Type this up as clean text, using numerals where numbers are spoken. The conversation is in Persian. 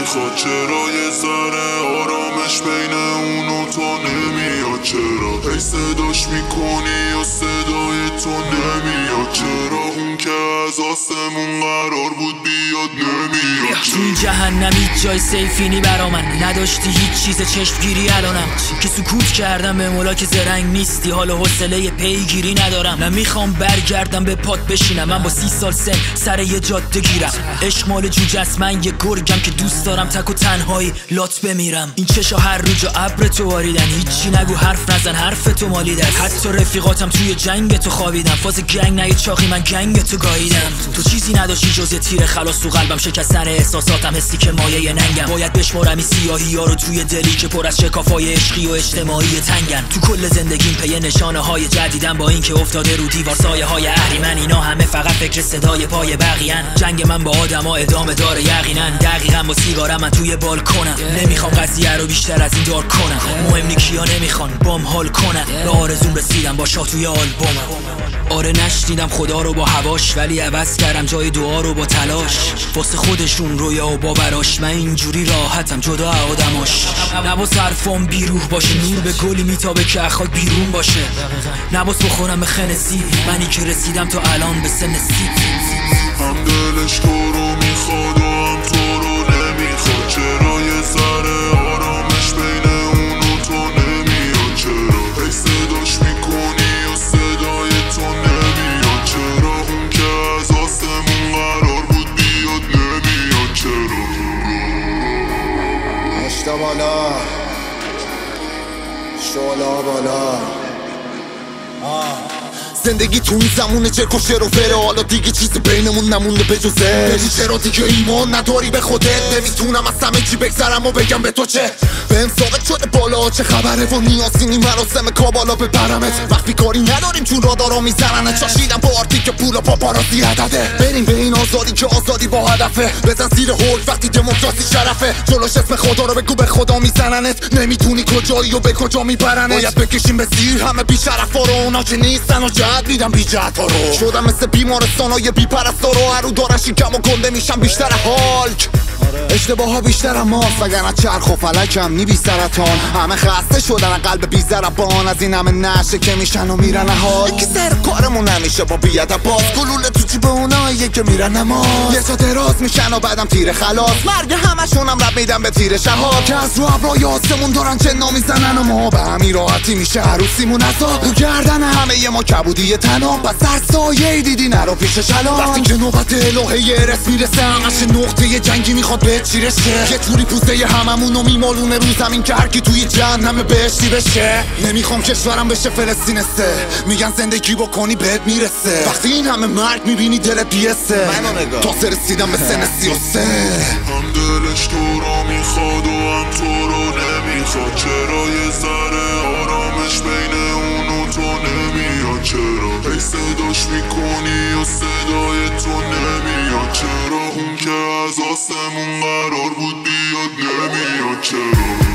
نمیخواد؟ چرا یه ذره آرامش بین اون و تو نمیاد؟ چرا هی صداش میکنی یا صدای تو نمیاد؟ چرا اون که از آسمون قرار بود بیاد نمیاد؟ تو این جهنم هیچ جای سیفینی برا من نداشتی، هیچ چیز چشمگیری الانم که سکوت کردم به مولا که زرنگ نیستی، حال و حوصله پیگیری ندارم. نمیخوام برگردم به پات بشینم، من با 30 سال سن سر یه جاده گیرم. عشق مال جوجه است، من یه گرگم که دوست دارم تک و تنهایی لات بمیرم. این چشا هر رو جا ابر تو باریدن، هیچی نگو حرف نزن حرف تو مالید است. حتی رفیقاتم توی جنگ تو خوابیدن، فاز گنگ نه چاقی من گنگ تو گاییدم. تو چیزی نداشتی جز یه تیر خلاص تو قلبم، شکستن احساساتم، حسی که مایه ننگم. باید بشمارم این سیاهی ها رو توی دلی که پر از شکافای عشقی و اجتماعی تنگن. تو کل زندگیم پی نشانه های جدیدم، با اینکه افتاده رو دیوار سایه های اهریمن. اینا همه فقط فکر صدای پای بقیه‌ن. جنگ من با آدما ادامه داره یقینا، دقیقاً با سیگارم من توی بالکنم. نمیخوام قضیه رو بیشتر از این دار کنم، مهم نی کیا نمیخوان بام حال کنن. به آرزوم رسیدم با شاه توی آلبومم. آره نشنیدم خدا رو با هواش، ولی عوض کردم جای دعا رو با تلاش. واسه خودشون رویا و باوراش، من اینجوری راحتم جدا آدماش. نباس حرفام بیروح باشه، نور به گلی میتابه که اخاک بیرون باشه. نباس بخورم به خنسی، منی که رسیدم تا الان به سن سی. هم دلش تو رو میخواد و هم تو رو نمیخواد. چرا یه ذره آرامش بین اون و تو نمیاد؟ چرا هی صداش میکنی یا صدای تو نمیاد؟ چرا اون که از آسمون قرار بود بیاد نمیاد؟ چرا مشتا بالا شعلا بالا. زندگی تو این زمونه چرک و شعر و فره، حالا دیگه چیزی بینمون نمونده به جز بگی چرا دیگه ایمان نداری به خودت؟ نمیتونم از همه چی بگذرم و بگم به تو چه. بهم ساقط شده بالا چه خبره و نیازی نیم مراسم کابالا ببرمت. وقتی کاری نداریم چون رادارا میزننه، چاشیدم با آرتی که پول و پاپارازی عدده. بریم به این آزادی که آزادی با هدفه، بزن زیر حکم وقتی دموکراسی شرفه. جلوش اسم خدا رو بگو به خدا میزننت، نمیتونی کجایی و به کجا میبرنت. باید بکشیم به زیر همه بیشرفا رو، اونا که نیستن و جهت میدم بی جهت ها رو. شدم مثل بیمارستانای بی پرستارو، هر رو دارن شکم و گنده میشم بیشتر هالک. اشتباه ها بیشتر ماست وگرنه چرخ و فلکم نی بی سرطان. همه خسته شدن قلب بی ضربان، از این همه نشه که میشن و میرن حال. یکی سر کارمون نمیشه با بی‌ادبات، گلوله تو جیب اونایی که میرن نماز. یه جا دراز میشن و بعدم تیر خلاص، مرگ همشونم رب میدم به تیر شهاب. که از رو ابرای آسمون دارن جنا میزنن و ما به همین راحتی میشه عروسیمون عذاب. رو گردن همه ما کبودی تنها، پس در سایه دیدی نرو پیش شلا. وقتی که نوبت الهه رس میرسه، همش نقطه جنگی میخواد به چیرشه. یه جوری پوزه هممونو میمالونه رو زمین که هرکی توی جهنم بهشتی بشه. نمیخوام کشورم بشه فلسطین سه، میگن زندگی بکنی بهت میرسه. وقتی این همه مرگ میبینی دلت بیسه، تازه رسیدم به سن 33. هم دلش تو رو میخواد و هم تو رو نمیخواد. چرا یه ذره آرامش بین اون و تو نمیاد؟ چرا هی صداش میکنی یا صدای تو نمیاد؟ چرا اون که از آسمون قرار بود بیاد نمیاد؟ چرا